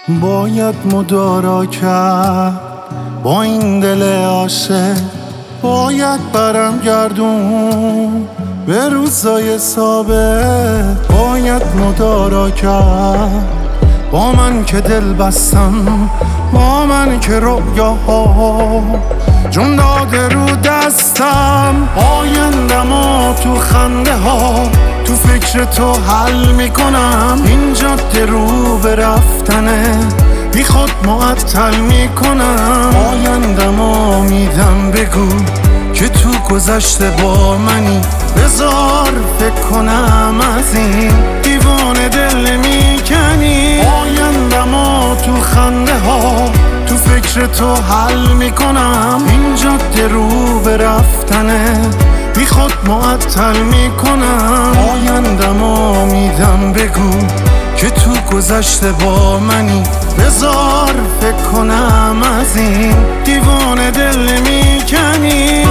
باید مدارا کرد با این دل عاشق، باید برم گردون به روزای سابق، باید مدارا کرد با من که دل بستم، با من که رؤیاها جون داده رو دستم. آیندم و تو خنده ها تو فکر تو حل میکنم، این جاده رو به رفتنه بی خود معطل میکنم. آیندم و میدم بگو که تو گذشته با منی، بذار فکر کنم از این دیوانه دل میکنی. آیندم و تو خنده ها تو فکر تو حل میکنم، این جاده رو به رفتنه بی خود معطل میکنم. آیندم و میدم بگو که تو گذشته با منی، بذار فکر کنم از این دیوانه دل میکنی.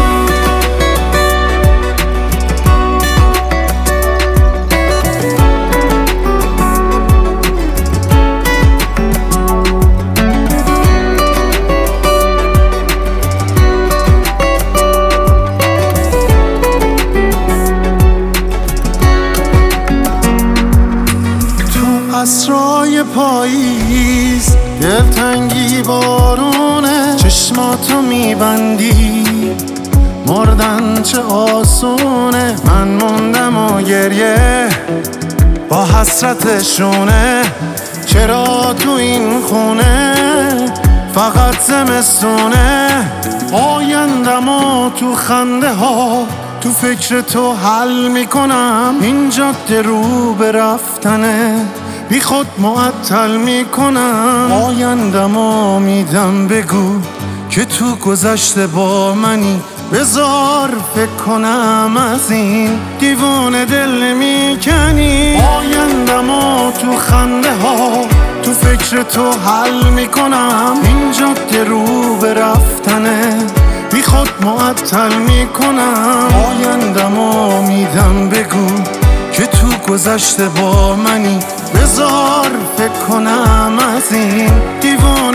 عصرای پاییز دلتنگی بارونه، چشماتو میبندی مردن چه آسونه. من موندم و گریه با حسرتشونه، چرا تو این خونه فقط زمستونه. آیندم و تو خنده ها تو فکر تو حل میکنم، این جاده رو به رفتنه بی خود معطل میکنم. آیندم و میدم بگو که تو گذشته با منی، بذار فکر کنم از این دیوانه دل میکنی. آیندم و تو خنده ها تو فکر تو حل میکنم، این جاده رو به رفتنه بی خود معطل میکنم. آیندم و میدم بگو که تو گذشته با منی، بذار فکر کنم از این دیوانه